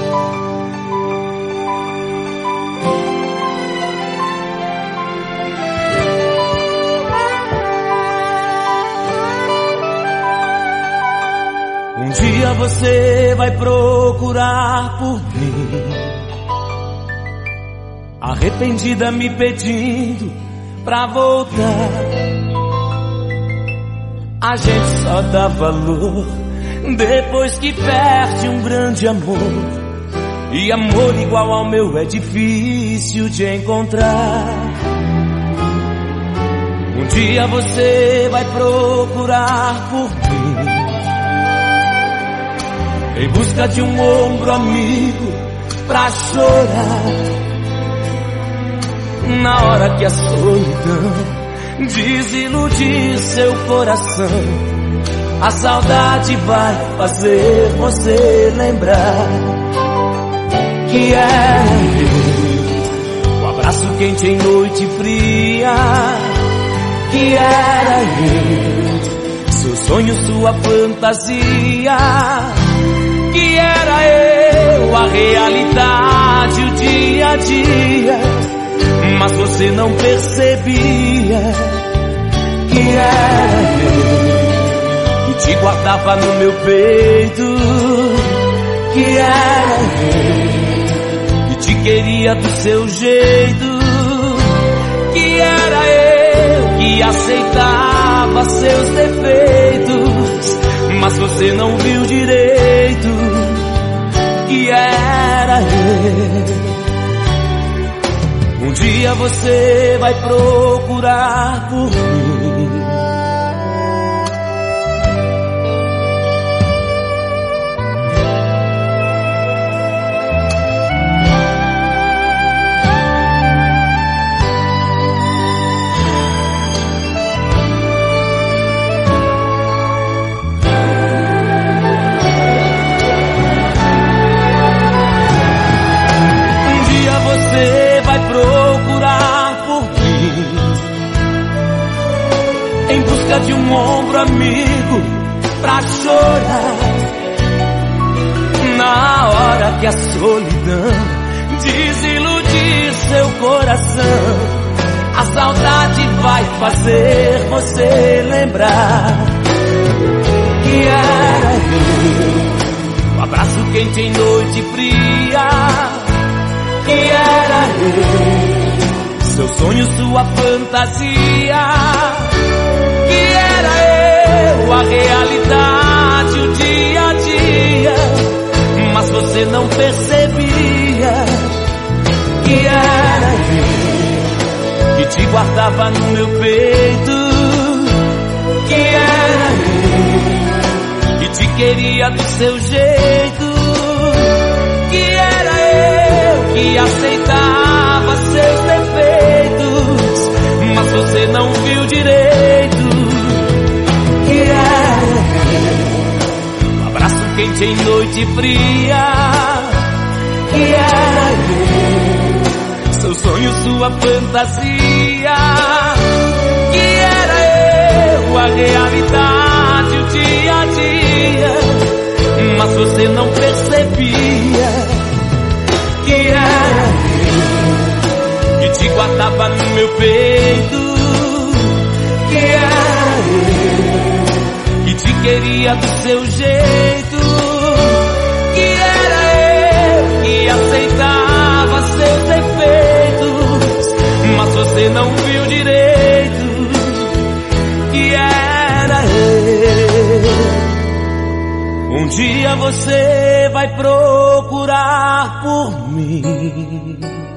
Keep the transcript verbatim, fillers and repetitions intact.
Um dia você vai procurar por mim, arrependida me pedindo pra voltar. A gente só dá valor depois que perde um grande amor, e amor igual ao meu é difícil de encontrar. Um dia você vai procurar por mim, em busca de um ombro amigo pra chorar. Na hora que a solidão desiludir seu coração, a saudade vai fazer você lembrar que era eu, o abraço quente em noite fria. Que era eu, seu sonho, sua fantasia. Que era eu, a realidade, o dia a dia, mas você não percebia. Que era eu, que te guardava no meu peito. Que era eu, que te queria do seu jeito. Que era eu, que aceitava seus defeitos, mas você não viu direito. Que era eu. Um dia você vai procurar por mim, em busca de um ombro amigo pra chorar. Na hora que a solidão desiludir seu coração, a saudade vai fazer você lembrar que era eu, o abraço quente em noite fria. Que era eu, seu sonho, sua fantasia. Que era eu, a realidade, o dia a dia, mas você não percebia. Que era eu, que te guardava no meu peito. Que era eu, que te queria do seu jeito. Que era eu, que aceitava seus defeitos, mas você não viu direito. Que era eu, um abraço quente em noite fria. Que era eu, seu sonho, sua fantasia. Que era eu, a realidade, o dia a dia, mas você não percebia. Que era eu, que te guardava no meu peito. Que era eu, que te queria do seu jeito. Que era eu, que aceitava seus defeitos, mas você não viu direito. Que era eu. Um dia você vai procurar por mim.